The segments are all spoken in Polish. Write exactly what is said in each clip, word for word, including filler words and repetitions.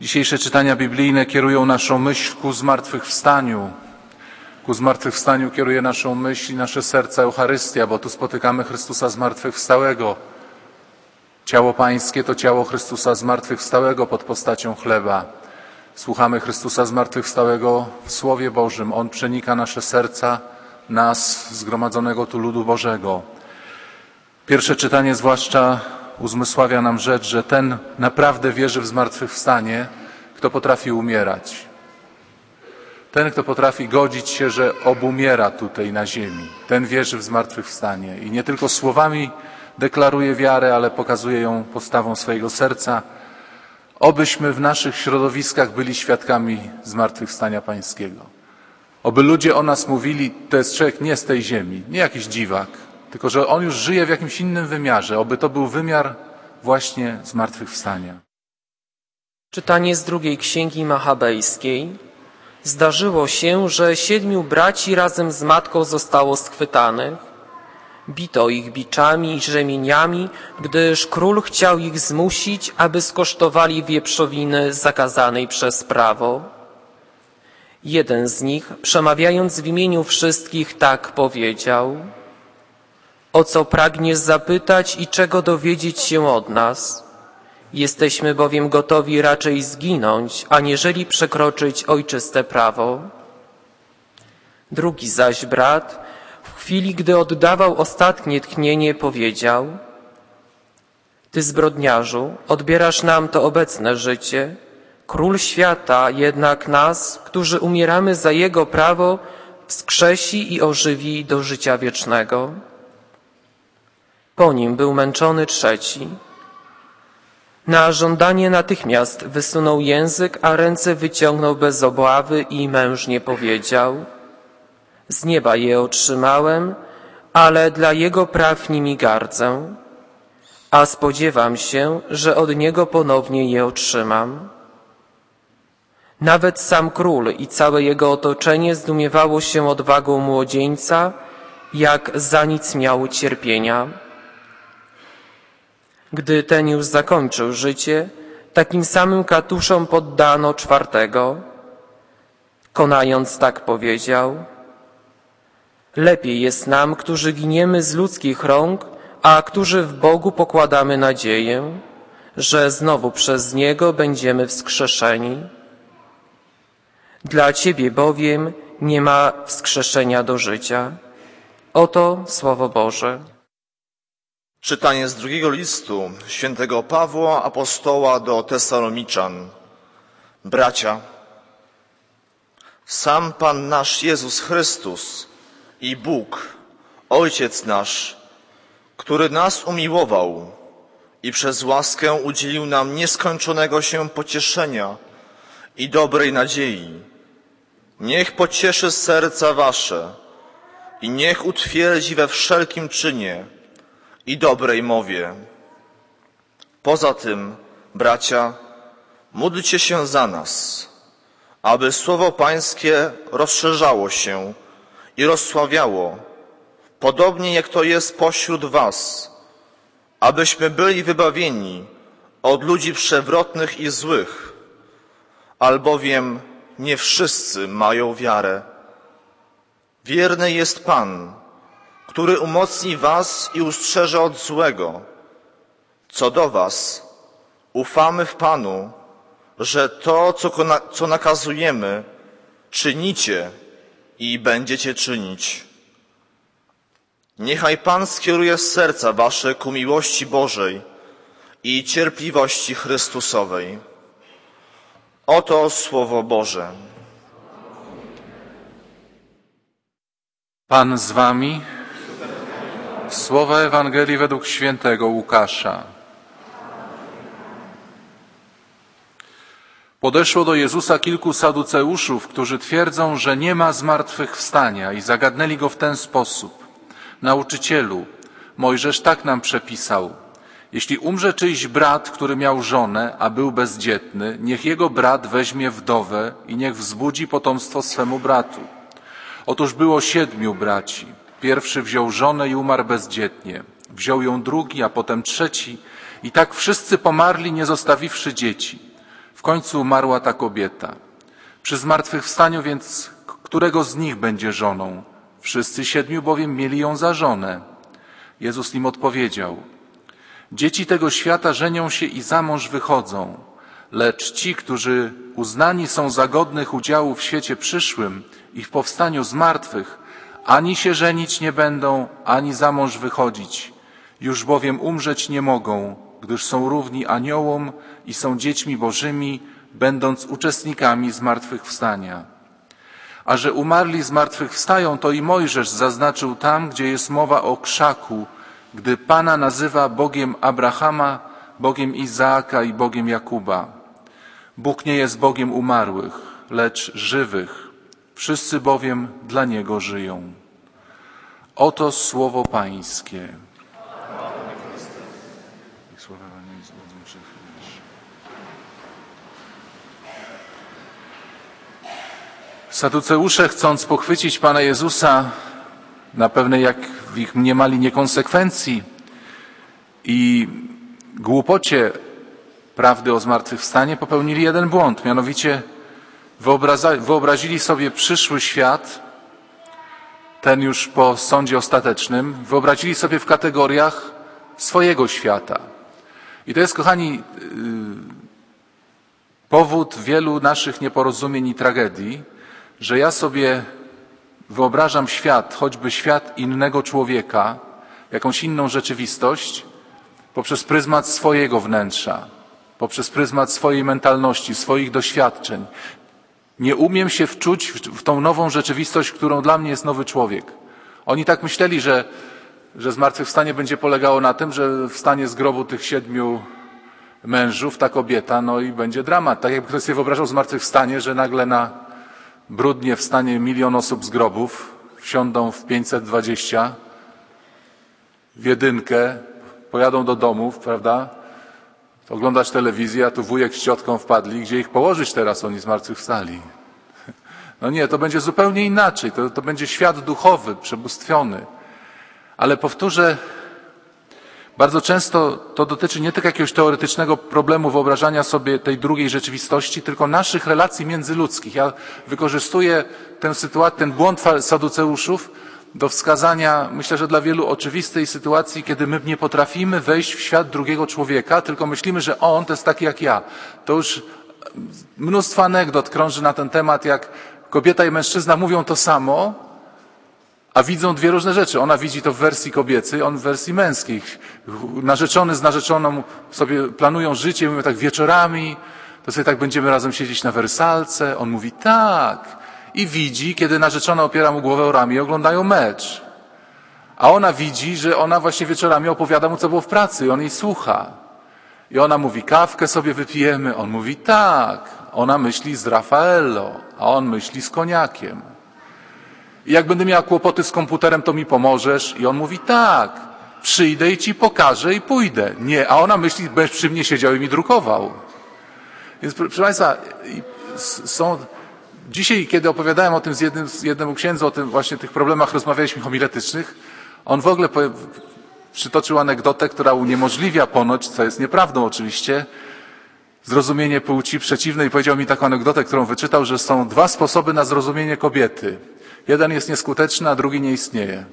Dzisiejsze czytania biblijne kierują naszą myśl ku zmartwychwstaniu. Ku zmartwychwstaniu kieruje naszą myśl i nasze serca Eucharystia, bo tu spotykamy Chrystusa zmartwychwstałego. Ciało Pańskie to ciało Chrystusa zmartwychwstałego pod postacią chleba. Słuchamy Chrystusa zmartwychwstałego w Słowie Bożym. On przenika nasze serca, nas, zgromadzonego tu ludu Bożego. Pierwsze czytanie zwłaszcza uzmysławia nam rzecz, że ten naprawdę wierzy w zmartwychwstanie, kto potrafi umierać. Ten, kto potrafi godzić się, że obumiera tutaj na ziemi. Ten wierzy w zmartwychwstanie i nie tylko słowami deklaruje wiarę, ale pokazuje ją postawą swojego serca. Obyśmy w naszych środowiskach byli świadkami zmartwychwstania Pańskiego. Oby ludzie o nas mówili, to jest człowiek nie z tej ziemi, nie jakiś dziwak, tylko że on już żyje w jakimś innym wymiarze. Oby to był wymiar właśnie zmartwychwstania. Czytanie z drugiej księgi Machabejskiej. Zdarzyło się, że siedmiu braci razem z matką zostało schwytanych. Bito ich biczami i rzemieniami, gdyż król chciał ich zmusić, aby skosztowali wieprzowiny zakazanej przez prawo. Jeden z nich, przemawiając w imieniu wszystkich, tak powiedział: o co pragniesz zapytać i czego dowiedzieć się od nas? Jesteśmy bowiem gotowi raczej zginąć, aniżeli przekroczyć ojczyste prawo. Drugi zaś brat, w chwili, gdy oddawał ostatnie tchnienie, powiedział: Ty, zbrodniarzu, odbierasz nam to obecne życie. Król świata jednak nas, którzy umieramy za Jego prawo, wskrzesi i ożywi do życia wiecznego. Po nim był męczony trzeci. Na żądanie natychmiast wysunął język, a ręce wyciągnął bez obawy i mężnie powiedział: z nieba je otrzymałem, ale dla Jego praw nimi gardzę, a spodziewam się, że od Niego ponownie je otrzymam. Nawet sam król i całe jego otoczenie zdumiewało się odwagą młodzieńca, jak za nic miał cierpienia. Gdy ten już zakończył życie, takim samym katuszom poddano czwartego. Konając tak powiedział: lepiej jest nam, którzy giniemy z ludzkich rąk, a którzy w Bogu pokładamy nadzieję, że znowu przez Niego będziemy wskrzeszeni. Dla Ciebie bowiem nie ma wskrzeszenia do życia. Oto Słowo Boże. Czytanie z drugiego listu świętego Pawła apostoła do Tesaloniczan. Bracia, sam Pan nasz Jezus Chrystus i Bóg, Ojciec nasz, który nas umiłował i przez łaskę udzielił nam nieskończonego się pocieszenia i dobrej nadziei, niech pocieszy serca wasze i niech utwierdzi we wszelkim czynie i dobrej mowie. Poza tym, bracia, módlcie się za nas, aby Słowo Pańskie rozszerzało się i rozsławiało, podobnie jak to jest pośród was, abyśmy byli wybawieni od ludzi przewrotnych i złych, albowiem nie wszyscy mają wiarę. Wierny jest Pan, który umocni was i ustrzeże od złego. Co do was, ufamy w Panu, że to, co, co nakazujemy, czynicie i będziecie czynić. Niechaj Pan skieruje serca wasze ku miłości Bożej i cierpliwości Chrystusowej. Oto Słowo Boże. Pan z wami. Słowa Ewangelii według świętego Łukasza. Podeszło do Jezusa kilku saduceuszów, którzy twierdzą, że nie ma zmartwychwstania, i zagadnęli go w ten sposób: Nauczycielu, Mojżesz tak nam przepisał: jeśli umrze czyjś brat, który miał żonę, a był bezdzietny, niech jego brat weźmie wdowę i niech wzbudzi potomstwo swemu bratu. Otóż było siedmiu braci. Pierwszy wziął żonę i umarł bezdzietnie. Wziął ją drugi, a potem trzeci, i tak wszyscy pomarli, nie zostawiwszy dzieci. W końcu umarła ta kobieta. Przy zmartwychwstaniu więc którego z nich będzie żoną? Wszyscy siedmiu bowiem mieli ją za żonę. Jezus im odpowiedział: dzieci tego świata żenią się i za mąż wychodzą, lecz ci, którzy uznani są za godnych udziału w świecie przyszłym i w powstaniu z martwych, ani się żenić nie będą, ani za mąż wychodzić. Już bowiem umrzeć nie mogą, gdyż są równi aniołom i są dziećmi bożymi, będąc uczestnikami zmartwychwstania. A że umarli zmartwychwstają, to i Mojżesz zaznaczył tam, gdzie jest mowa o krzaku, gdy Pana nazywa Bogiem Abrahama, Bogiem Izaaka i Bogiem Jakuba. Bóg nie jest Bogiem umarłych, lecz żywych. Wszyscy bowiem dla Niego żyją. Oto słowo Pańskie. Saduceusze, chcąc pochwycić Pana Jezusa na pewnej, jak w ich mniemali, niekonsekwencji i głupocie prawdy o zmartwychwstanie, popełnili jeden błąd. Mianowicie wyobrazili sobie przyszły świat, ten już po sądzie ostatecznym, wyobrazili sobie w kategoriach swojego świata. I to jest, kochani, powód wielu naszych nieporozumień i tragedii, że ja sobie wyobrażam świat, choćby świat innego człowieka, jakąś inną rzeczywistość, poprzez pryzmat swojego wnętrza, poprzez pryzmat swojej mentalności, swoich doświadczeń. Nie umiem się wczuć w tą nową rzeczywistość, którą dla mnie jest nowy człowiek. Oni tak myśleli, że, że zmartwychwstanie będzie polegało na tym, że wstanie z grobu tych siedmiu mężów ta kobieta, no i będzie dramat. Tak jakby ktoś sobie wyobrażał zmartwychwstanie, że nagle na brudnie wstanie milion osób z grobów, wsiądą w pięćset dwadzieścia, w jedynkę, pojadą do domów, prawda? Oglądać telewizję, a tu wujek z ciotką wpadli, gdzie ich położyć teraz, oni zmartwychwstali. No nie, to będzie zupełnie inaczej, to, to będzie świat duchowy, przebóstwiony. Ale powtórzę, bardzo często to dotyczy nie tylko jakiegoś teoretycznego problemu wyobrażania sobie tej drugiej rzeczywistości, tylko naszych relacji międzyludzkich. Ja wykorzystuję tę sytuację, ten błąd saduceuszów do wskazania, myślę, że dla wielu oczywistej sytuacji, kiedy my nie potrafimy wejść w świat drugiego człowieka, tylko myślimy, że on to jest taki jak ja. To już mnóstwo anegdot krąży na ten temat, jak kobieta i mężczyzna mówią to samo, a widzą dwie różne rzeczy. Ona widzi to w wersji kobiecej, on w wersji męskiej. Narzeczony z narzeczoną sobie planują życie, mówią tak wieczorami, to sobie tak będziemy razem siedzieć na wersalce. On mówi tak. I widzi, kiedy narzeczona opiera mu głowę o ramię i oglądają mecz. A ona widzi, że ona właśnie wieczorami opowiada mu, co było w pracy i on jej słucha. I ona mówi, kawkę sobie wypijemy. On mówi tak. Ona myśli z Raffaello, a on myśli z koniakiem. I jak będę miała kłopoty z komputerem, to mi pomożesz? I on mówi tak, przyjdę i ci pokażę i pójdę. Nie, a ona myśli, będziesz przy mnie siedział i mi drukował. Więc proszę Państwa, są... Dzisiaj, kiedy opowiadałem o tym z jednym, z jednemu księdzu, o tym właśnie tych problemach rozmawialiśmy homiletycznych, on w ogóle powie, przytoczył anegdotę, która uniemożliwia ponoć, co jest nieprawdą oczywiście, zrozumienie płci przeciwnej. Powiedział mi taką anegdotę, którą wyczytał, że są dwa sposoby na zrozumienie kobiety. Jeden jest nieskuteczny, a drugi nie istnieje.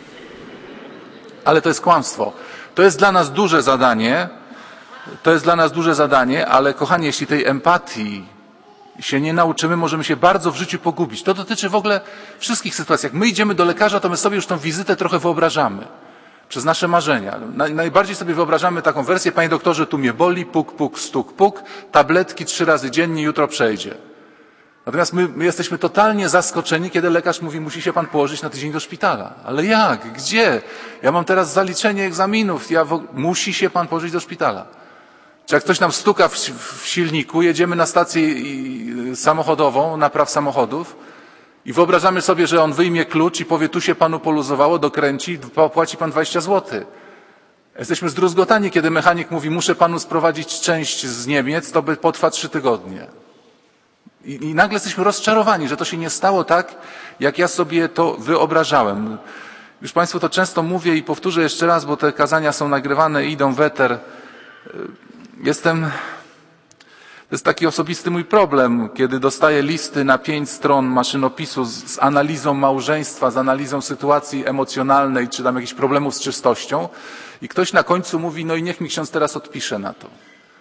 Ale to jest kłamstwo. To jest dla nas duże zadanie, to jest dla nas duże zadanie, ale kochani, jeśli tej empatii się nie nauczymy, możemy się bardzo w życiu pogubić. To dotyczy w ogóle wszystkich sytuacji. Jak my idziemy do lekarza, to my sobie już tą wizytę trochę wyobrażamy. Przez nasze marzenia. Najbardziej sobie wyobrażamy taką wersję, panie doktorze, tu mnie boli, puk, puk, stuk, puk, tabletki trzy razy dziennie, jutro przejdzie. Natomiast my, my jesteśmy totalnie zaskoczeni, kiedy lekarz mówi, musi się pan położyć na tydzień do szpitala. Ale jak? Gdzie? Ja mam teraz zaliczenie egzaminów, ja w... musi się pan położyć do szpitala. Czy jak ktoś nam stuka w, w silniku, jedziemy na stację samochodową, napraw samochodów i wyobrażamy sobie, że on wyjmie klucz i powie, tu się panu poluzowało, dokręci, płaci pan dwadzieścia złotych. Jesteśmy zdruzgotani, kiedy mechanik mówi, muszę panu sprowadzić część z Niemiec, to by potrwa trzy tygodnie. I, I nagle jesteśmy rozczarowani, że to się nie stało tak, jak ja sobie to wyobrażałem. Już Państwu to często mówię i powtórzę jeszcze raz, bo te kazania są nagrywane i idą w eter. Jestem To jest taki osobisty mój problem, kiedy dostaję listy na pięć stron maszynopisu z, z analizą małżeństwa, z analizą sytuacji emocjonalnej, czy tam jakichś problemów z czystością i ktoś na końcu mówi, no i niech mi ksiądz teraz odpisze na to.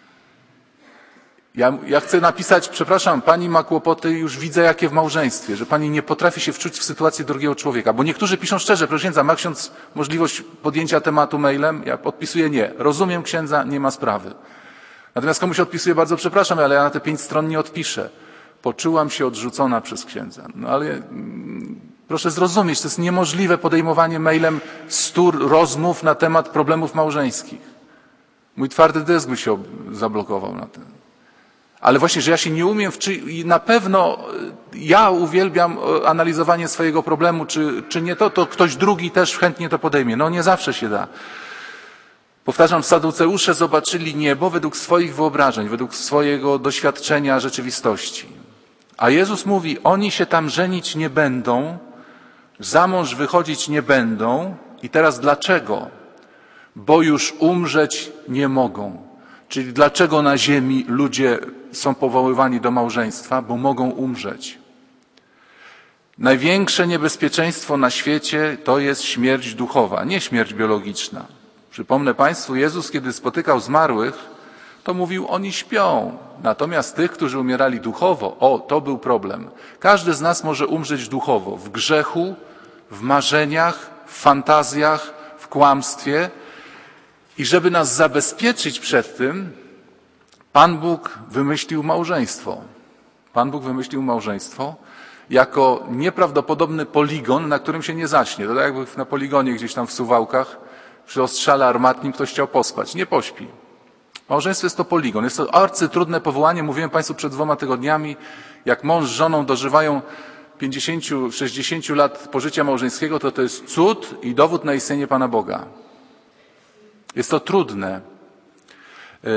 Ja, ja chcę napisać, przepraszam, pani ma kłopoty, już widzę jakie w małżeństwie, że pani nie potrafi się wczuć w sytuację drugiego człowieka, bo niektórzy piszą szczerze, proszę księdza, ma ksiądz możliwość podjęcia tematu mailem? Ja odpisuję nie. Rozumiem księdza, nie ma sprawy. Natomiast komuś odpisuję, bardzo przepraszam, ale ja na te pięć stron nie odpiszę. Poczułam się odrzucona przez księdza. No ale mm, proszę zrozumieć, to jest niemożliwe podejmowanie mailem stu rozmów na temat problemów małżeńskich. Mój twardy dysk by się zablokował na tym. Ale właśnie, że ja się nie umiem wczyć i na pewno ja uwielbiam analizowanie swojego problemu, czy, czy nie to, to ktoś drugi też chętnie to podejmie. No nie zawsze się da. Powtarzam, Saduceusze zobaczyli niebo według swoich wyobrażeń, według swojego doświadczenia rzeczywistości. A Jezus mówi, oni się tam żenić nie będą, za mąż wychodzić nie będą. I teraz dlaczego? Bo już umrzeć nie mogą. Czyli dlaczego na ziemi ludzie są powoływani do małżeństwa? Bo mogą umrzeć. Największe niebezpieczeństwo na świecie to jest śmierć duchowa, nie śmierć biologiczna. Przypomnę Państwu, Jezus, kiedy spotykał zmarłych, to mówił, oni śpią. Natomiast tych, którzy umierali duchowo, o, to był problem. Każdy z nas może umrzeć duchowo, w grzechu, w marzeniach, w fantazjach, w kłamstwie. I żeby nas zabezpieczyć przed tym, Pan Bóg wymyślił małżeństwo. Pan Bóg wymyślił małżeństwo jako nieprawdopodobny poligon, na którym się nie zaśnie. To tak jakby na poligonie gdzieś tam w Suwałkach przy ostrzale armatnim ktoś chciał pospać. Nie pośpi. Małżeństwo jest to poligon. Jest to arcytrudne powołanie. Mówiłem Państwu przed dwoma tygodniami, jak mąż z żoną dożywają pięćdziesięciu, sześćdziesięciu lat pożycia małżeńskiego, to to jest cud i dowód na istnienie Pana Boga. Jest to trudne. Yy,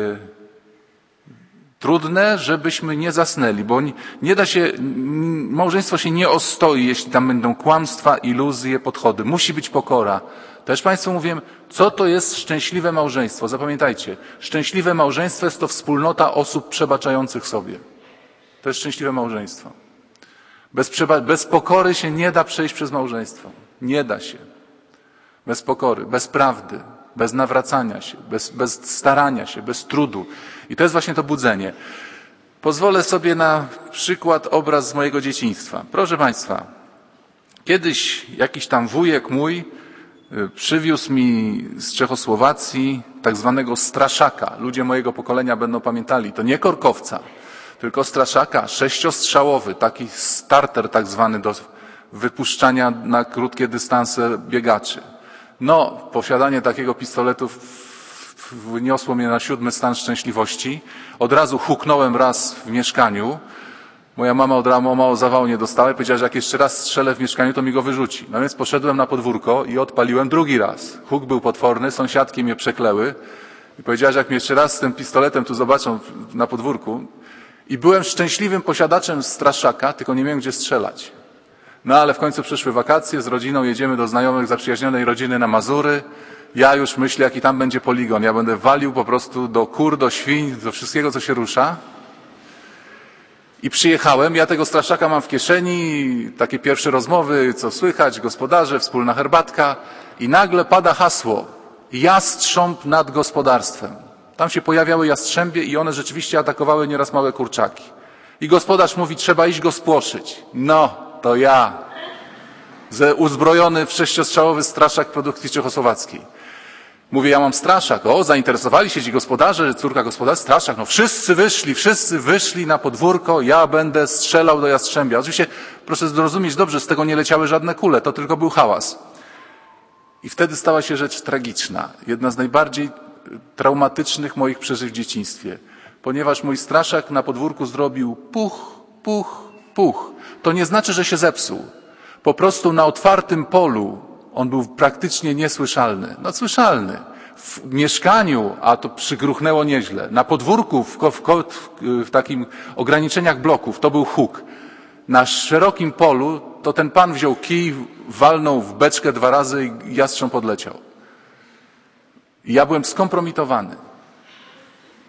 trudne, żebyśmy nie zasnęli, bo nie, nie da się, małżeństwo się nie ostoi, jeśli tam będą kłamstwa, iluzje, podchody. Musi być pokora. Też Państwu mówię, co to jest szczęśliwe małżeństwo? Zapamiętajcie, szczęśliwe małżeństwo jest to wspólnota osób przebaczających sobie. To jest szczęśliwe małżeństwo. Bez, przeba- bez pokory się nie da przejść przez małżeństwo. Nie da się. Bez pokory, bez prawdy, bez nawracania się, bez, bez starania się, bez trudu. I to jest właśnie to budzenie. Pozwolę sobie na przykład, obraz z mojego dzieciństwa. Proszę Państwa, kiedyś jakiś tam wujek mój przywiózł mi z Czechosłowacji tak zwanego straszaka. Ludzie mojego pokolenia będą pamiętali. To nie korkowca, tylko straszaka sześciostrzałowy, taki starter tak zwany do wypuszczania na krótkie dystanse biegaczy. No, posiadanie takiego pistoletu wyniosło mnie na siódmy stan szczęśliwości. Od razu huknąłem raz w mieszkaniu. Moja mama od razu mało zawału nie dostała i powiedziała, że jak jeszcze raz strzelę w mieszkaniu, to mi go wyrzuci. No więc poszedłem na podwórko i odpaliłem drugi raz. Huk był potworny, sąsiadki mnie przekleły i powiedziała, że jak mnie jeszcze raz z tym pistoletem tu zobaczą na podwórku. I byłem szczęśliwym posiadaczem straszaka, tylko nie miałem gdzie strzelać. No ale w końcu przyszły wakacje, z rodziną jedziemy do znajomych, zaprzyjaźnionej rodziny na Mazury. Ja już myślę, jaki tam będzie poligon. Ja będę walił po prostu do kur, do świń, do wszystkiego, co się rusza. I przyjechałem, ja tego straszaka mam w kieszeni, takie pierwsze rozmowy, co słychać, gospodarze, wspólna herbatka. I nagle pada hasło, jastrząb nad gospodarstwem. Tam się pojawiały jastrzębie i one rzeczywiście atakowały nieraz małe kurczaki. I gospodarz mówi, trzeba iść go spłoszyć. No, to ja, ze uzbrojony w sześciostrzałowy straszak produkcji czechosłowackiej. Mówię, ja mam straszak. O, zainteresowali się ci gospodarze, córka gospodarza, straszak. No wszyscy wyszli, wszyscy wyszli na podwórko, ja będę strzelał do jastrzębia. Oczywiście, proszę zrozumieć dobrze, z tego nie leciały żadne kule, to tylko był hałas. I wtedy stała się rzecz tragiczna. Jedna z najbardziej traumatycznych moich przeżyć w dzieciństwie. Ponieważ mój straszak na podwórku zrobił puch, puch, puch. To nie znaczy, że się zepsuł. Po prostu na otwartym polu on był praktycznie niesłyszalny. No słyszalny. W mieszkaniu, a to przygruchnęło nieźle. Na podwórku, w, w, w, w takim ograniczeniach bloków, to był huk. Na szerokim polu to ten pan wziął kij, walnął w beczkę dwa razy i jastrząb podleciał. I ja byłem skompromitowany.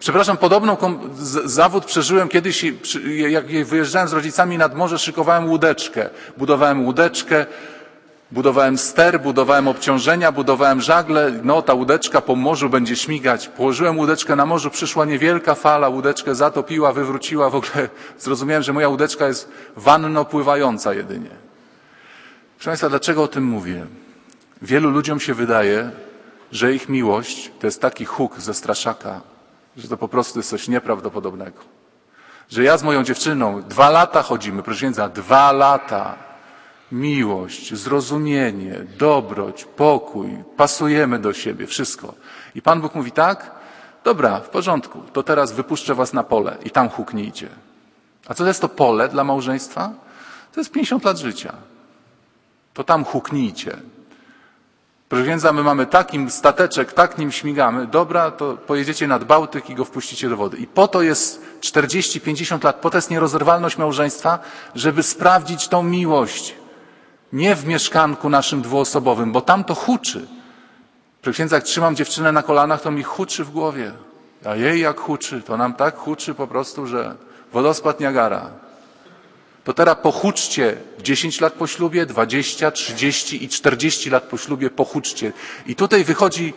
Przepraszam, podobną zawód przeżyłem kiedyś, jak wyjeżdżałem z rodzicami nad morze, szykowałem łódeczkę. Budowałem łódeczkę, budowałem ster, budowałem obciążenia, budowałem żagle. No, ta łódeczka po morzu będzie śmigać. Położyłem łódeczkę na morzu, przyszła niewielka fala, łódeczkę zatopiła, wywróciła. W ogóle zrozumiałem, że moja łódeczka jest wanno pływająca jedynie. Proszę Państwa, dlaczego o tym mówię? Wielu ludziom się wydaje, że ich miłość to jest taki huk ze straszaka, że to po prostu jest coś nieprawdopodobnego. Że ja z moją dziewczyną dwa lata chodzimy, proszę księdza, dwa lata. Miłość, zrozumienie, dobroć, pokój, pasujemy do siebie, wszystko. I Pan Bóg mówi tak, dobra, w porządku, to teraz wypuszczę was na pole i tam huknijcie. A co to jest to pole dla małżeństwa? To jest pięćdziesiąt lat życia. To tam huknijcie. Proszę księdza, my mamy takim stateczek, tak nim śmigamy, dobra, to pojedziecie nad Bałtyk i go wpuścicie do wody. I po to jest czterdzieści pięćdziesiąt lat, po to jest nierozerwalność małżeństwa, żeby sprawdzić tą miłość. Nie w mieszkanku naszym dwuosobowym, bo tam to huczy. Proszę księdza, jak trzymam dziewczynę na kolanach, to mi huczy w głowie. A jej jak huczy, to nam tak huczy po prostu, że wodospad Niagara. To teraz pochuczcie dziesięć lat po ślubie, dwadzieścia, trzydzieści i czterdzieści lat po ślubie pochuczcie. I tutaj wychodzi,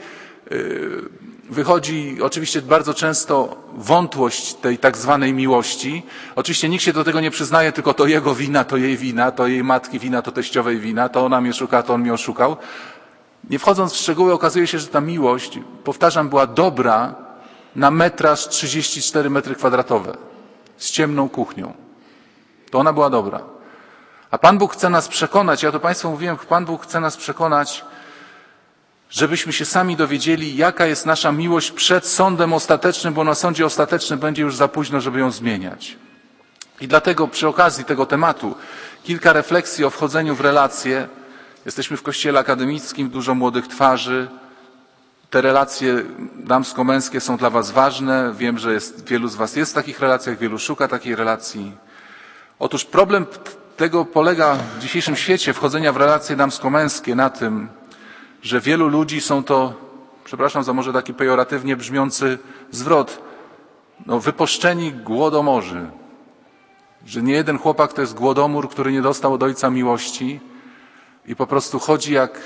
wychodzi oczywiście bardzo często wątłość tej tak zwanej miłości. Oczywiście nikt się do tego nie przyznaje, tylko to jego wina, to jej wina, to jej matki wina, to teściowej wina, to ona mnie szuka, to on mnie oszukał. Nie wchodząc w szczegóły, okazuje się, że ta miłość, powtarzam, była dobra na metraż trzydzieści cztery metry kwadratowe z ciemną kuchnią. To ona była dobra. A Pan Bóg chce nas przekonać, ja to Państwu mówiłem, Pan Bóg chce nas przekonać, żebyśmy się sami dowiedzieli, jaka jest nasza miłość przed sądem ostatecznym, bo na sądzie ostatecznym będzie już za późno, żeby ją zmieniać. I dlatego przy okazji tego tematu kilka refleksji o wchodzeniu w relacje. Jesteśmy w kościele akademickim, dużo młodych twarzy. Te relacje damsko-męskie są dla Was ważne. Wiem, że jest, wielu z Was jest w takich relacjach, wielu szuka takiej relacji. Otóż problem tego polega w dzisiejszym świecie wchodzenia w relacje damsko-męskie na tym, że wielu ludzi są to, przepraszam za może taki pejoratywnie brzmiący zwrot, no, wypuszczeni głodomorzy. Że nie jeden chłopak to jest głodomór, który nie dostał od ojca miłości i po prostu chodzi jak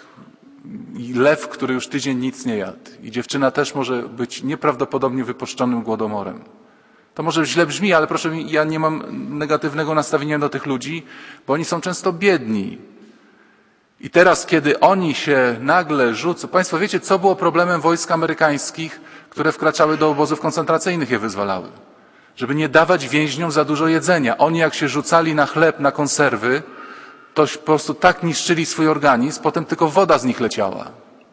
lew, który już tydzień nic nie jadł. I dziewczyna też może być nieprawdopodobnie wypuszczonym głodomorem. To może źle brzmi, ale proszę mi, ja nie mam negatywnego nastawienia do tych ludzi, bo oni są często biedni. I teraz, kiedy oni się nagle rzucą... Państwo wiecie, co było problemem wojsk amerykańskich, które wkraczały do obozów koncentracyjnych, je wyzwalały? Żeby nie dawać więźniom za dużo jedzenia. Oni jak się rzucali na chleb, na konserwy, to po prostu tak niszczyli swój organizm, potem tylko woda z nich leciała.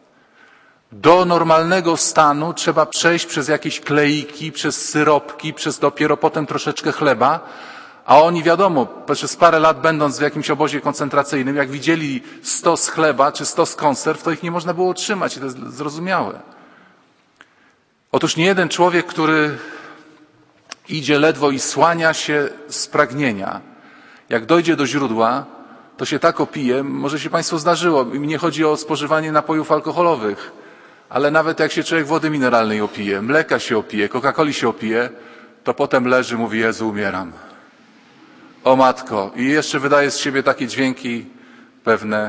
Do normalnego stanu trzeba przejść przez jakieś kleiki, przez syropki, przez dopiero potem troszeczkę chleba, a oni wiadomo, przez parę lat będąc w jakimś obozie koncentracyjnym, jak widzieli stos chleba czy stos konserw, to ich nie można było utrzymać i to jest zrozumiałe. Otóż nie jeden człowiek, który idzie ledwo i słania się z pragnienia, jak dojdzie do źródła, to się tak opije, może się Państwu zdarzyło, mi nie chodzi o spożywanie napojów alkoholowych, ale nawet jak się człowiek wody mineralnej opije, mleka się opije, Coca-Coli się opije, to potem leży, mówi: Jezu, umieram. O matko. I jeszcze wydaje z siebie takie dźwięki pewne.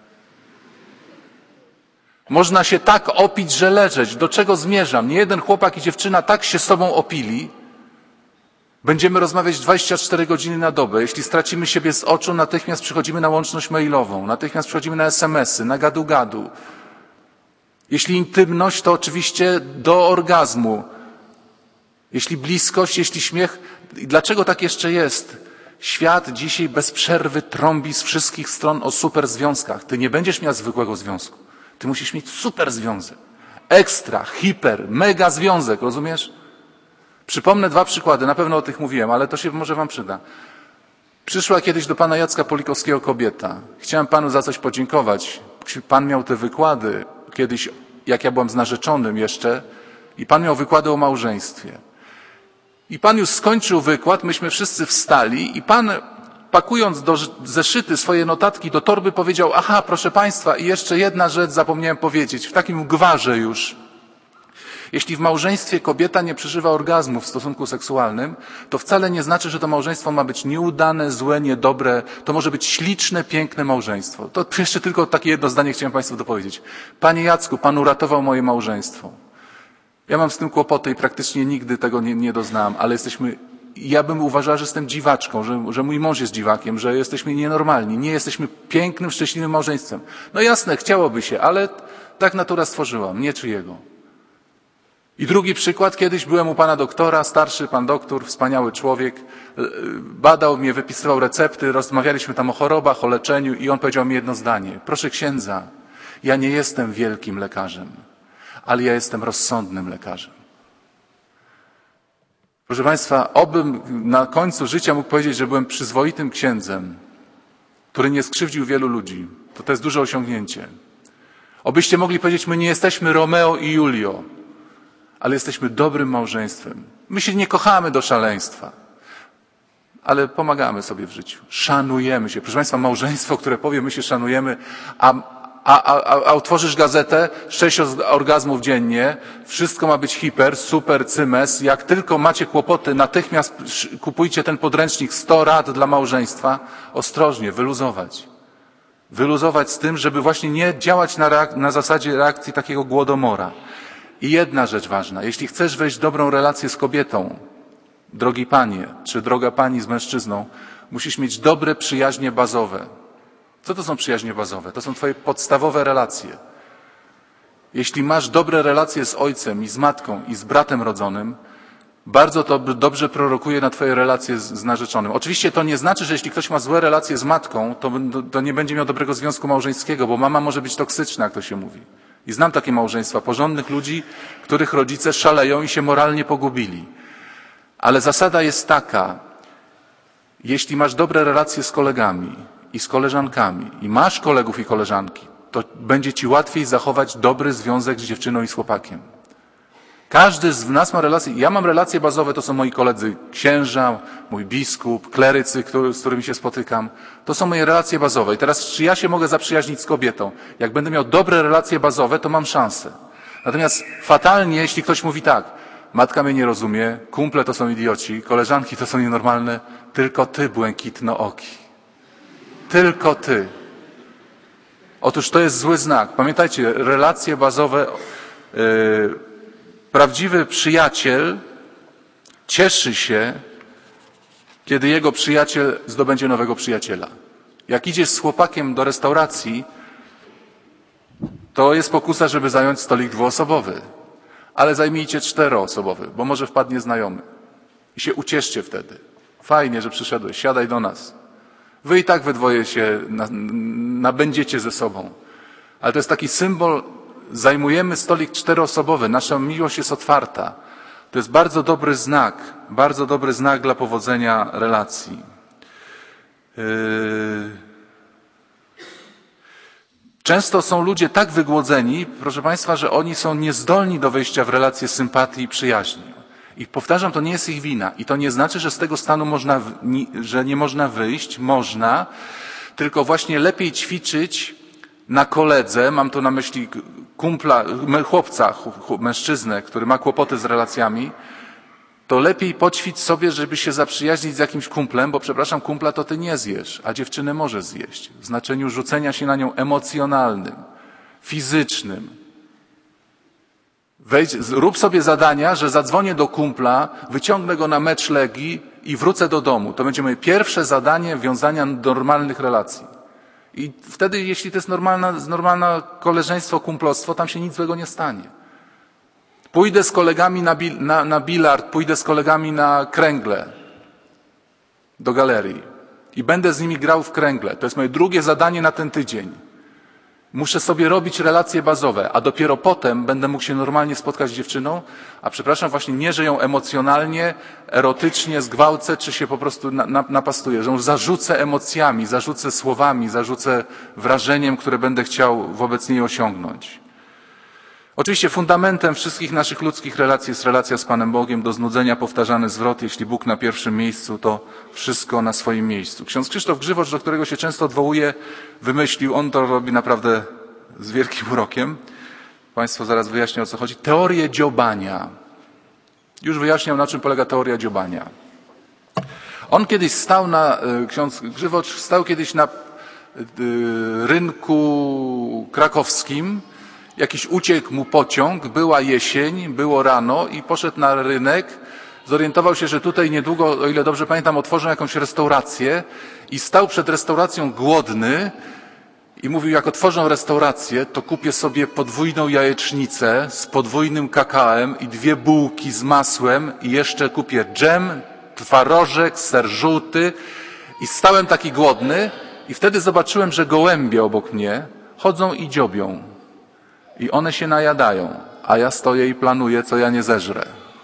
Można się tak opić, że leżeć. Do czego zmierzam? Nie jeden chłopak i dziewczyna tak się sobą opili. Będziemy rozmawiać dwadzieścia cztery godziny na dobę. Jeśli stracimy siebie z oczu, natychmiast przychodzimy na łączność mailową, natychmiast przychodzimy na es em esy, na gadu-gadu. Jeśli intymność, to oczywiście do orgazmu. Jeśli bliskość, jeśli śmiech. I dlaczego tak jeszcze jest? Świat dzisiaj bez przerwy trąbi z wszystkich stron o super związkach. Ty nie będziesz miał zwykłego związku. Ty musisz mieć super związek. Ekstra, hiper, mega związek, rozumiesz? Przypomnę dwa przykłady, na pewno o tych mówiłem, ale to się może wam przyda. Przyszła kiedyś do pana Jacka Polikowskiego kobieta. Chciałem panu za coś podziękować. Pan miał te wykłady kiedyś, jak ja byłem z narzeczonym jeszcze, i pan miał wykłady o małżeństwie. I pan już skończył wykład, myśmy wszyscy wstali i pan, pakując do zeszyty swoje notatki do torby, powiedział: aha, proszę państwa, i jeszcze jedna rzecz zapomniałem powiedzieć, w takim gwarze już. Jeśli w małżeństwie kobieta nie przeżywa orgazmu w stosunku seksualnym, to wcale nie znaczy, że to małżeństwo ma być nieudane, złe, niedobre. To może być śliczne, piękne małżeństwo. To jeszcze tylko takie jedno zdanie chciałem Państwu dopowiedzieć. Panie Jacku, Pan uratował moje małżeństwo. Ja mam z tym kłopoty i praktycznie nigdy tego nie, nie doznałem, ale jesteśmy, ja bym uważała, że jestem dziwaczką, że, że mój mąż jest dziwakiem, że jesteśmy nienormalni, nie jesteśmy pięknym, szczęśliwym małżeństwem. No jasne, chciałoby się, ale tak natura stworzyła, mnie czy jego. I drugi przykład, kiedyś byłem u pana doktora, starszy pan doktor, wspaniały człowiek, badał mnie, wypisywał recepty, rozmawialiśmy tam o chorobach, o leczeniu i on powiedział mi jedno zdanie. Proszę księdza, ja nie jestem wielkim lekarzem, ale ja jestem rozsądnym lekarzem. Proszę Państwa, obym na końcu życia mógł powiedzieć, że byłem przyzwoitym księdzem, który nie skrzywdził wielu ludzi. To to jest duże osiągnięcie. Obyście mogli powiedzieć, my nie jesteśmy Romeo i Julio, ale jesteśmy dobrym małżeństwem. My się nie kochamy do szaleństwa, ale pomagamy sobie w życiu. Szanujemy się. Proszę Państwa, małżeństwo, które powie, my się szanujemy, a, a, a, a otworzysz gazetę, sześć orgazmów dziennie, wszystko ma być hiper, super, cymes. Jak tylko macie kłopoty, natychmiast kupujcie ten podręcznik sto rad dla małżeństwa. Ostrożnie, wyluzować. Wyluzować z tym, żeby właśnie nie działać na, reak- na zasadzie reakcji takiego głodomora. I jedna rzecz ważna. Jeśli chcesz wejść w dobrą relację z kobietą, drogi panie, czy droga pani z mężczyzną, musisz mieć dobre przyjaźnie bazowe. Co to są przyjaźnie bazowe? To są twoje podstawowe relacje. Jeśli masz dobre relacje z ojcem i z matką i z bratem rodzonym, bardzo to dobrze prorokuje na twoje relacje z, z narzeczonym. Oczywiście to nie znaczy, że jeśli ktoś ma złe relacje z matką, to, to nie będzie miał dobrego związku małżeńskiego, bo mama może być toksyczna, jak to się mówi. I znam takie małżeństwa, porządnych ludzi, których rodzice szaleją i się moralnie pogubili. Ale zasada jest taka, jeśli masz dobre relacje z kolegami i z koleżankami i masz kolegów i koleżanki, to będzie ci łatwiej zachować dobry związek z dziewczyną i z chłopakiem. Każdy z nas ma relacje, ja mam relacje bazowe, to są moi koledzy księża, mój biskup, klerycy, który, z którymi się spotykam. To są moje relacje bazowe. I teraz, czy ja się mogę zaprzyjaźnić z kobietą? Jak będę miał dobre relacje bazowe, to mam szansę. Natomiast fatalnie, jeśli ktoś mówi tak, matka mnie nie rozumie, kumple to są idioci, koleżanki to są nienormalne, tylko ty, błękitnooki. Tylko ty. Otóż to jest zły znak. Pamiętajcie, relacje bazowe, yy, prawdziwy przyjaciel cieszy się, kiedy jego przyjaciel zdobędzie nowego przyjaciela. Jak idziesz z chłopakiem do restauracji, to jest pokusa, żeby zająć stolik dwuosobowy. Ale zajmijcie czteroosobowy, bo może wpadnie znajomy. I się ucieszcie wtedy. Fajnie, że przyszedłeś, siadaj do nas. Wy i tak we dwoje się nabędziecie ze sobą. Ale to jest taki symbol, zajmujemy stolik czteroosobowy, nasza miłość jest otwarta. To jest bardzo dobry znak, bardzo dobry znak dla powodzenia relacji. Yy... Często są ludzie tak wygłodzeni, proszę Państwa, że oni są niezdolni do wejścia w relacje sympatii i przyjaźni. I powtarzam, to nie jest ich wina. I to nie znaczy, że z tego stanu można, że nie można wyjść. Można, tylko właśnie lepiej ćwiczyć na koledze, mam tu na myśli kumpla, chłopca, mężczyznę, który ma kłopoty z relacjami, to lepiej poćwicz sobie, żeby się zaprzyjaźnić z jakimś kumplem, bo przepraszam, kumpla to ty nie zjesz, a dziewczynę możesz zjeść. W znaczeniu rzucenia się na nią emocjonalnym, fizycznym. Wejdź, rób sobie zadania, że zadzwonię do kumpla, wyciągnę go na mecz Legii i wrócę do domu. To będzie moje pierwsze zadanie wiązania normalnych relacji. I wtedy, jeśli to jest normalna, normalne koleżeństwo, kumplostwo, tam się nic złego nie stanie. Pójdę z kolegami na, bil, na, na bilard, pójdę z kolegami na kręgle do galerii i będę z nimi grał w kręgle. To jest moje drugie zadanie na ten tydzień. Muszę sobie robić relacje bazowe, a dopiero potem będę mógł się normalnie spotkać z dziewczyną, a przepraszam, właśnie nie, że ją emocjonalnie, erotycznie zgwałcę, czy się po prostu na, na, napastuję, że ją zarzucę emocjami, zarzucę słowami, zarzucę wrażeniem, które będę chciał wobec niej osiągnąć. Oczywiście fundamentem wszystkich naszych ludzkich relacji jest relacja z Panem Bogiem, do znudzenia powtarzany zwrot, jeśli Bóg na pierwszym miejscu, to wszystko na swoim miejscu. Ksiądz Krzysztof Grzywocz, do którego się często odwołuję, wymyślił, on to robi naprawdę z wielkim urokiem, Państwu zaraz wyjaśnię, o co chodzi. Teorię dziobania. Już wyjaśniał, na czym polega teoria dziobania. On kiedyś stał na, ksiądz Grzywocz stał kiedyś na rynku krakowskim. Jakiś uciekł mu pociąg, była jesień, było rano i poszedł na rynek. Zorientował się, że tutaj niedługo, o ile dobrze pamiętam, otworzą jakąś restaurację i stał przed restauracją głodny i mówił, jak otworzą restaurację, to kupię sobie podwójną jajecznicę z podwójnym kakałem i dwie bułki z masłem i jeszcze kupię dżem, twarożek, ser żółty. I stałem taki głodny i wtedy zobaczyłem, że gołębie obok mnie chodzą i dziobią. I one się najadają, a ja stoję i planuję, co ja nie zeżrę.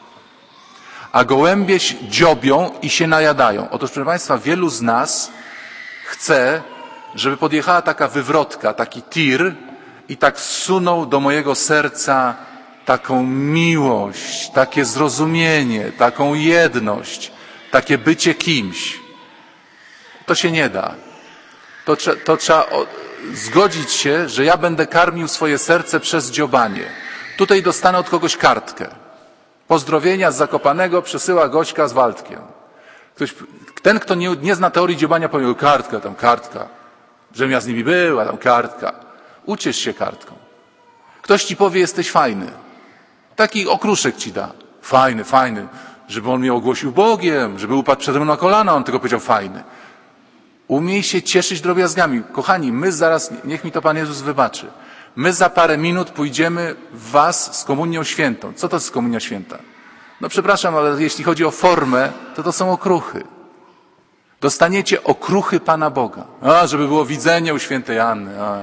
A gołębie dziobią i się najadają. Otóż, proszę Państwa, wielu z nas chce, żeby podjechała taka wywrotka, taki tir i tak zsunął do mojego serca taką miłość, takie zrozumienie, taką jedność, takie bycie kimś. To się nie da. To, to trzeba zgodzić się, że ja będę karmił swoje serce przez dziobanie. Tutaj dostanę od kogoś kartkę. Pozdrowienia z Zakopanego przesyła Gośka z Waldkiem. Ktoś, ten, kto nie, nie zna teorii dziobania, powie, kartka, tam kartka. Żebym ja z nimi była, tam kartka. Uciesz się kartką. Ktoś ci powie, jesteś fajny. Taki okruszek ci da. Fajny, fajny. Żeby on mnie ogłosił Bogiem, żeby upadł przede mną na kolana, on tylko powiedział fajny. Umiej się cieszyć drobiazgami. Kochani, my zaraz, niech mi to Pan Jezus wybaczy, my za parę minut pójdziemy w was z komunią świętą. Co to jest komunia święta? No przepraszam, ale jeśli chodzi o formę, to to są okruchy. Dostaniecie okruchy Pana Boga. A, żeby było widzenie u świętej Anny. A,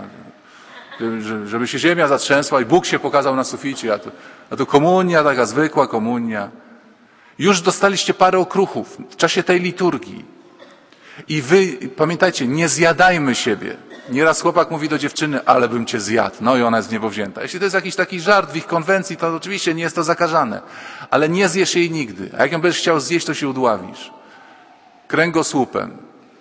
żeby się ziemia zatrzęsła i Bóg się pokazał na suficie. A to, a to komunia, taka zwykła komunia. Już dostaliście parę okruchów w czasie tej liturgii. I wy, pamiętajcie, nie zjadajmy siebie. Nieraz chłopak mówi do dziewczyny, ale bym cię zjadł. No i ona jest niebowzięta. Jeśli to jest jakiś taki żart w ich konwencji, to oczywiście nie jest to zakazane. Ale nie zjesz jej nigdy. A jak ją będziesz chciał zjeść, to się udławisz. Kręgosłupem.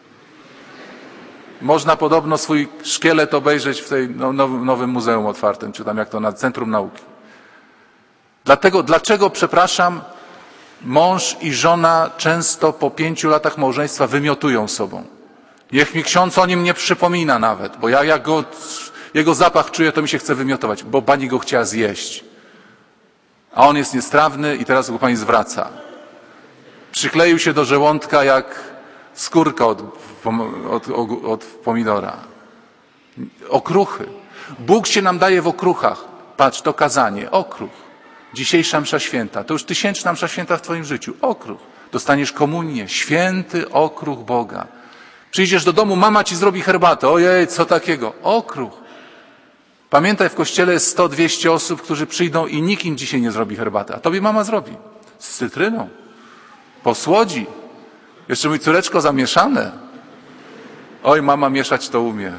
Można podobno swój szkielet obejrzeć w tej no, nowym muzeum otwartym, czy tam jak to na Centrum Nauki. Dlatego, dlaczego, przepraszam, mąż i żona często po pięciu latach małżeństwa wymiotują sobą. Niech mi ksiądz o nim nie przypomina nawet, bo ja jak go, jego zapach czuję, to mi się chce wymiotować, bo pani go chciała zjeść. A on jest niestrawny i teraz go pani zwraca. Przykleił się do żołądka jak skórka od, od, od, od pomidora. Okruchy. Bóg się nam daje w okruchach. Patrz, to kazanie, okruch. Dzisiejsza msza święta, to już tysięczna msza święta w twoim życiu. Okruch. Dostaniesz komunię. Święty okruch Boga. Przyjdziesz do domu, mama ci zrobi herbatę. Ojej, co takiego? Okruch. Pamiętaj, w kościele jest sto dwieście osób, którzy przyjdą i nikt im dzisiaj nie zrobi herbaty. A tobie mama zrobi. Z cytryną. Posłodzi. Jeszcze mój córeczko zamieszane. Oj, mama mieszać to umie.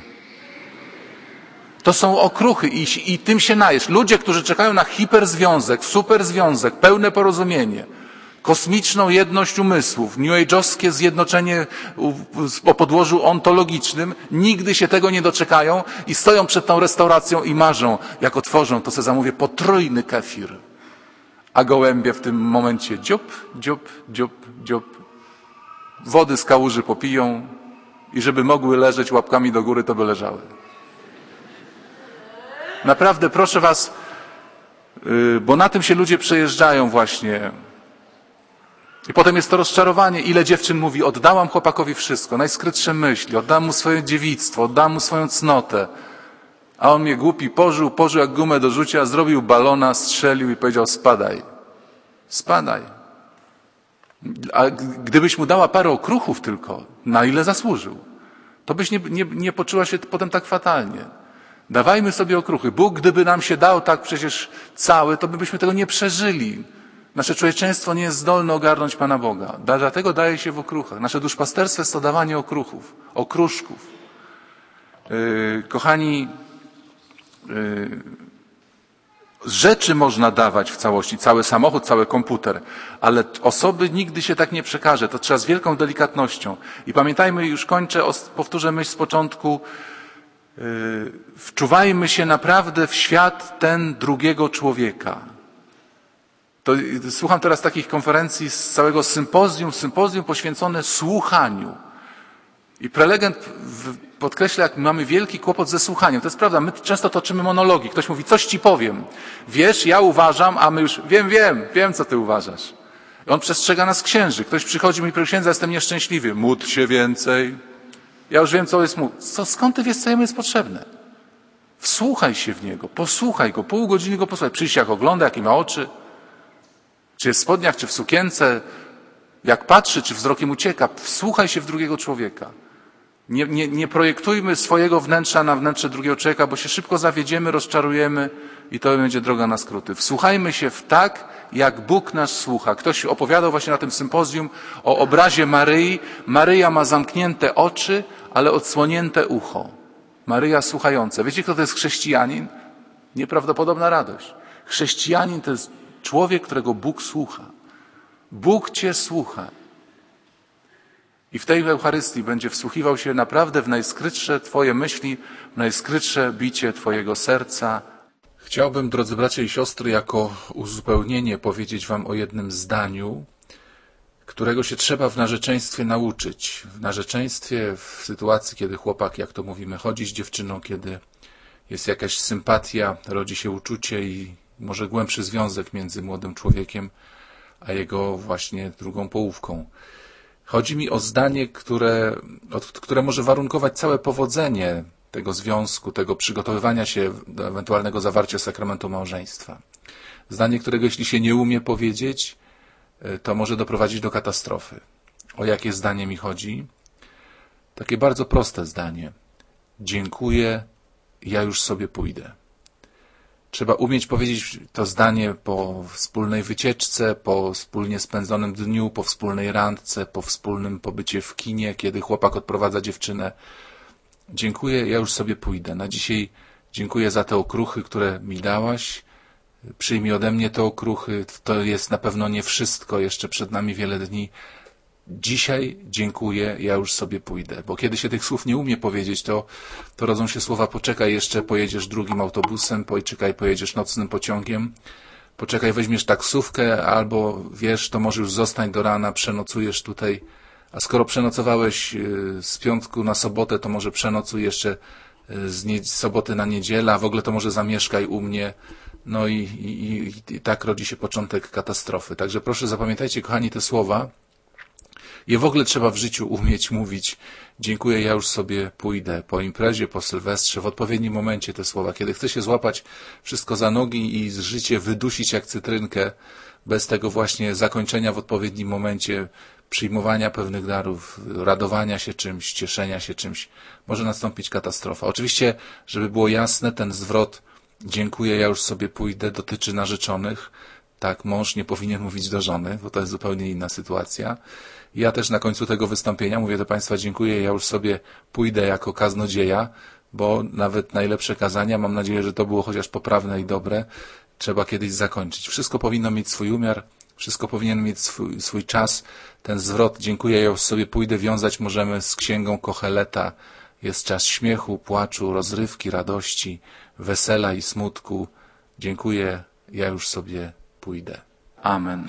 To są okruchy i, i tym się najesz. Ludzie, którzy czekają na hiperzwiązek, superzwiązek, pełne porozumienie, kosmiczną jedność umysłów, new age'owskie zjednoczenie o podłożu ontologicznym, nigdy się tego nie doczekają i stoją przed tą restauracją i marzą, jak otworzą, to sobie zamówię potrójny kefir. A gołębie w tym momencie dziób, dziób, dziób, dziób. Wody z kałuży popiją i żeby mogły leżeć łapkami do góry, to by leżały. Naprawdę, proszę was, bo na tym się ludzie przejeżdżają właśnie. I potem jest to rozczarowanie. Ile dziewczyn mówi, oddałam chłopakowi wszystko, najskrytsze myśli, oddałam mu swoje dziewictwo, oddałam mu swoją cnotę. A on mnie głupi pożył, pożył jak gumę do rzucia, zrobił balona, strzelił i powiedział spadaj. Spadaj. A gdybyś mu dała parę okruchów tylko, na ile zasłużył, to byś nie, nie, nie poczuła się potem tak fatalnie. Dawajmy sobie okruchy. Bóg, gdyby nam się dał tak przecież cały, to byśmy tego nie przeżyli. Nasze człowieczeństwo nie jest zdolne ogarnąć Pana Boga. Dlatego daje się w okruchach. Nasze duszpasterstwo jest to dawanie okruchów, okruszków. Yy, kochani, yy, rzeczy można dawać w całości, cały samochód, cały komputer, ale osoby nigdy się tak nie przekaże. To trzeba z wielką delikatnością. I pamiętajmy, już kończę, powtórzę myśl z początku, Wczuwajmy się naprawdę w świat ten drugiego człowieka. To, słucham teraz takich konferencji z całego sympozjum, sympozjum poświęcone słuchaniu. I prelegent podkreśla, jak mamy wielki kłopot ze słuchaniem. To jest prawda, my często toczymy monologi. Ktoś mówi, coś ci powiem. Wiesz, ja uważam, a my już, wiem, wiem, wiem, co ty uważasz. I on przestrzega nas księży. Ktoś przychodzi i mówi, księdza, jestem nieszczęśliwy. Módl się więcej. Ja już wiem, co jest mu. Co, skąd ty wiesz, co jemu jest potrzebne? Wsłuchaj się w niego, posłuchaj go, pół godziny go posłuchaj. Przyjść, jak ogląda, jakie ma oczy. Czy jest w spodniach, czy w sukience. Jak patrzy, czy wzrokiem ucieka. Wsłuchaj się w drugiego człowieka. Nie, nie, nie projektujmy swojego wnętrza na wnętrze drugiego człowieka, bo się szybko zawiedziemy, rozczarujemy i to będzie droga na skróty. Wsłuchajmy się w tak, jak Bóg nas słucha. Ktoś opowiadał właśnie na tym sympozjum o obrazie Maryi. Maryja ma zamknięte oczy, ale odsłonięte ucho. Maryja słuchająca. Wiecie, kto to jest chrześcijanin? Nieprawdopodobna radość. Chrześcijanin to jest człowiek, którego Bóg słucha. Bóg cię słucha. I w tej Eucharystii będzie wsłuchiwał się naprawdę w najskrytsze twoje myśli, w najskrytsze bicie twojego serca. Chciałbym, drodzy bracia i siostry, jako uzupełnienie powiedzieć wam o jednym zdaniu, którego się trzeba w narzeczeństwie nauczyć. W narzeczeństwie, w sytuacji, kiedy chłopak, jak to mówimy, chodzi z dziewczyną, kiedy jest jakaś sympatia, rodzi się uczucie i może głębszy związek między młodym człowiekiem a jego właśnie drugą połówką. Chodzi mi o zdanie, które, które może warunkować całe powodzenie tego związku, tego przygotowywania się do ewentualnego zawarcia sakramentu małżeństwa. Zdanie, którego jeśli się nie umie powiedzieć, to może doprowadzić do katastrofy. O jakie zdanie mi chodzi? Takie bardzo proste zdanie. Dziękuję, ja już sobie pójdę. Trzeba umieć powiedzieć to zdanie po wspólnej wycieczce, po wspólnie spędzonym dniu, po wspólnej randce, po wspólnym pobycie w kinie, kiedy chłopak odprowadza dziewczynę. Dziękuję, ja już sobie pójdę. Na dzisiaj dziękuję za te okruchy, które mi dałaś. Przyjmij ode mnie te okruchy. To jest na pewno nie wszystko. Jeszcze przed nami wiele dni. Dzisiaj dziękuję, ja już sobie pójdę. Bo kiedy się tych słów nie umie powiedzieć, to, to rodzą się słowa poczekaj jeszcze, pojedziesz drugim autobusem, poczekaj, pojedziesz nocnym pociągiem, poczekaj, weźmiesz taksówkę, albo wiesz, to może już zostań do rana, przenocujesz tutaj. A skoro przenocowałeś z piątku na sobotę, to może przenocuj jeszcze z, nie, z soboty na niedzielę, a w ogóle to może zamieszkaj u mnie. No i, i, i tak rodzi się początek katastrofy. Także proszę zapamiętajcie, kochani, te słowa. Je w ogóle trzeba w życiu umieć mówić. Dziękuję, ja już sobie pójdę. Po imprezie, po Sylwestrze, w odpowiednim momencie te słowa. Kiedy chce się złapać wszystko za nogi i z życie wydusić jak cytrynkę, bez tego właśnie zakończenia w odpowiednim momencie, przyjmowania pewnych darów, radowania się czymś, cieszenia się czymś, może nastąpić katastrofa. Oczywiście, żeby było jasne, ten zwrot dziękuję, ja już sobie pójdę dotyczy narzeczonych. Tak, mąż nie powinien mówić do żony, bo to jest zupełnie inna sytuacja. Ja też na końcu tego wystąpienia mówię do Państwa dziękuję, ja już sobie pójdę jako kaznodzieja, bo nawet najlepsze kazania, mam nadzieję, że to było chociaż poprawne i dobre, trzeba kiedyś zakończyć. Wszystko powinno mieć swój umiar, wszystko powinien mieć swój, swój czas. Ten zwrot dziękuję, ja już sobie pójdę wiązać możemy z księgą Kocheleta. Jest czas śmiechu, płaczu, rozrywki, radości, wesela i smutku. Dziękuję, ja już sobie pójdę. Amen.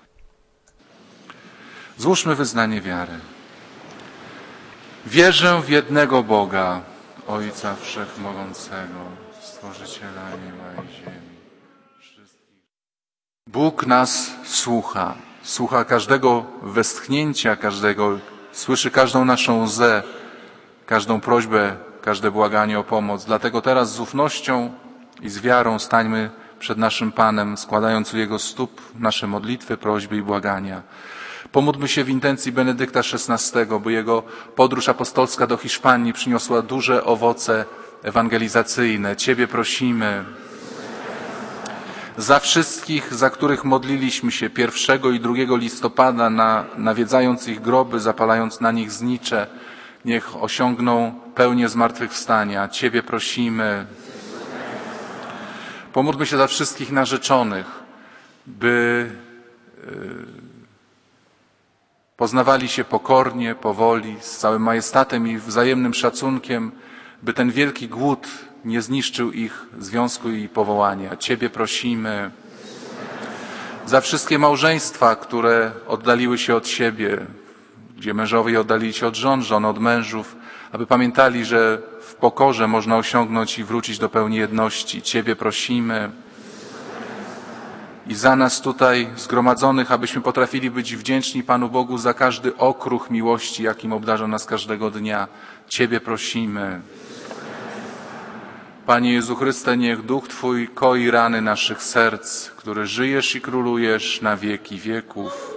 Złóżmy wyznanie wiary. Wierzę w jednego Boga, Ojca Wszechmogącego, Stworzyciela nieba i ziemi. Wszystkich. Bóg nas słucha. Słucha każdego westchnięcia, każdego, słyszy każdą naszą łzę, każdą prośbę, każde błaganie o pomoc. Dlatego teraz z ufnością i z wiarą stańmy przed naszym Panem, składając u Jego stóp nasze modlitwy, prośby i błagania. Pomódlmy się w intencji Benedykta szesnastego, by jego podróż apostolska do Hiszpanii przyniosła duże owoce ewangelizacyjne. Ciebie prosimy za wszystkich, za których modliliśmy się pierwszego i drugiego listopada, na, nawiedzając ich groby, zapalając na nich znicze, niech osiągną pełnię zmartwychwstania. Ciebie prosimy. Pomódlmy się za wszystkich narzeczonych, by poznawali się pokornie, powoli, z całym majestatem i wzajemnym szacunkiem, by ten wielki głód nie zniszczył ich związku i powołania. Ciebie prosimy za wszystkie małżeństwa, które oddaliły się od siebie, gdzie mężowie oddalili się od żon, żony od mężów, aby pamiętali, że w pokorze można osiągnąć i wrócić do pełni jedności. Ciebie prosimy i za nas tutaj zgromadzonych, abyśmy potrafili być wdzięczni Panu Bogu za każdy okruch miłości, jakim obdarza nas każdego dnia. Ciebie prosimy. Panie Jezu Chryste, niech Duch Twój koi rany naszych serc, który żyjesz i królujesz na wieki wieków.